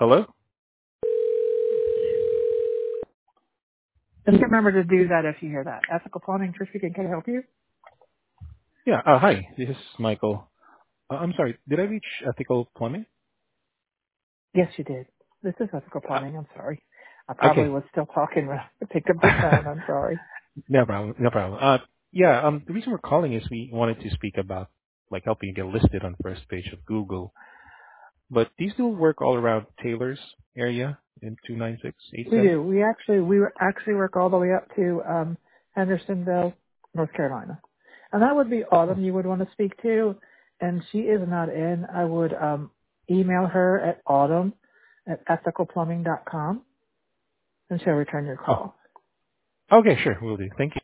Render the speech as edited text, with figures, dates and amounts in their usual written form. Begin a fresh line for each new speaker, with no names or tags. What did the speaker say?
Hello?
Just remember to do that if you hear that. Ethical Plumbing, Trish speaking. Can I help you?
Yeah, hi. This is Michael. I'm sorry, did I reach Ethical Plumbing?
Yes, you did. This is Ethical
Uh,
Plumbing. I'm sorry. I probably
okay.
was still talking when I picked up the phone. I'm sorry.
No problem. No problem. Yeah, the reason we're calling is we wanted to speak about like helping you get listed on first page of Google. But do you still work all around Taylor's area in
We
29687?
do. We actually work all the way up to Hendersonville, North Carolina, and that would be
Oh,
Autumn. You would want to speak to, and she is not in. I would email her at Autumn at ethicalplumbing.com, and she'll return your
oh,
call.
okay, sure, we'll do. Thank you.